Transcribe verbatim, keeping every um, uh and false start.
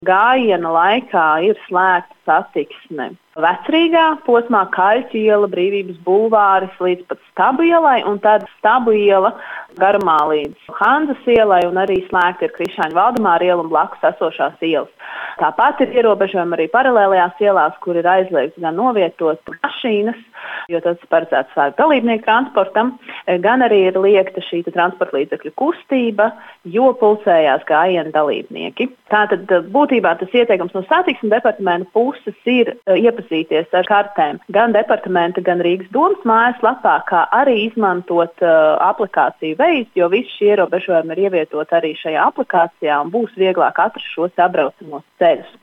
Gājiena laikā ir slēgta satiksme Vecrīgā, posmā Kaļķu iela, Brīvības bulvāris līdz pat Stabu ielai, un tad Stabu iela garumā līdz Hanzas ielai, un arī slēgta ir Krišāņu Valdemāra iela un blakus esošās ielas. Tāpat ir ierobežojumi arī paralēlajās ielās, kur ir aizliegts gan novietot mašīnas, jo tas paredzēts svētku dalībnieku transportam, gan arī ir liekta šī transporta līdzekļu kustība, jo pulcējās gājiena dalībnieki. Tātad būtībā tas ieteikums no satiksmes departamenta puses ir iepazīties ar kartēm gan departamenta, gan Rīgas domas mājaslapā, kā arī izmantot uh, aplikāciju veids, jo visi šie ierobežojumi ir ievietot arī šajā aplikācijā un būs vieglāk atrast šos apbraucamos ceļus.